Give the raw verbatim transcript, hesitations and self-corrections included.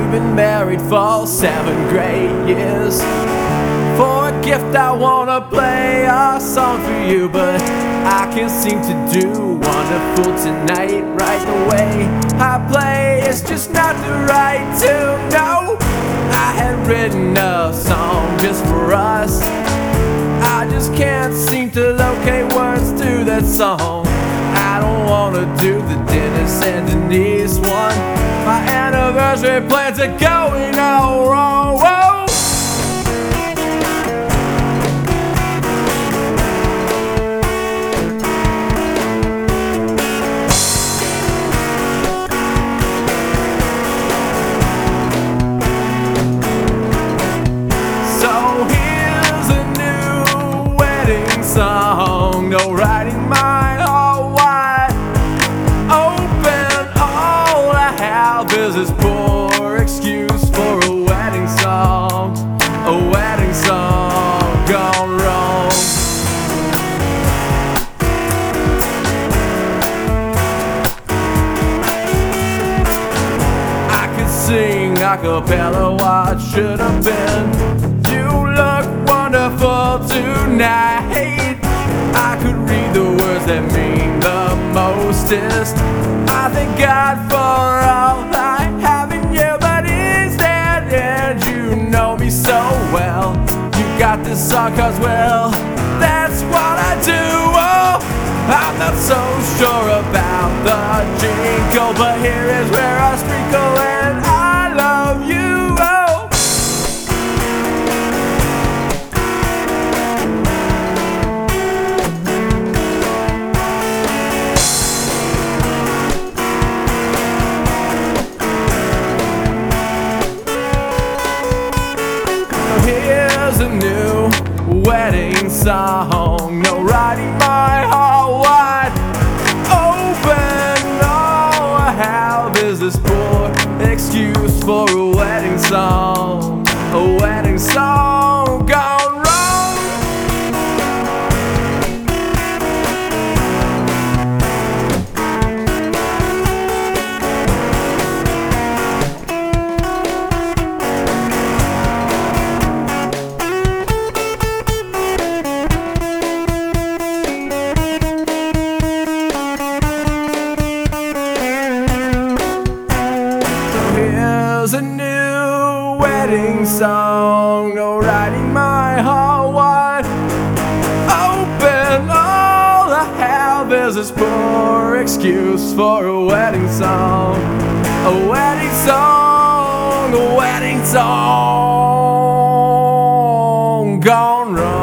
We've been married for seven great years. For a gift I wanna play a song for you, but I can't seem to do wonderful tonight. Right, the way I play is just not the right tune. No, I had written a song just for us. I just can't seem to locate words to that song. I don't wanna do the Dennis and Denise one. My anniversary plans are going all wrong. Whoa. Song, no writing mine all wide open. All I have is this poor excuse for a wedding song, a wedding song gone wrong. I could sing a cappella what should have been. You look wonderful tonight. I could read the words that mean the mostest. I thank God for all I have in you, but instead, and you know me so well. You got this song cause, well, that's what I do. Oh, I'm not so sure about the jingle, but here is where I sprinkle and I love you. Oh. Here's a new wedding song, no writing my heart wide open. All I have is this poor excuse for a wedding song, a wedding song gone wrong. Here's a new wedding song, no writing my heart wide open. All I have is this poor excuse for a wedding song, a wedding song, a wedding song gone wrong.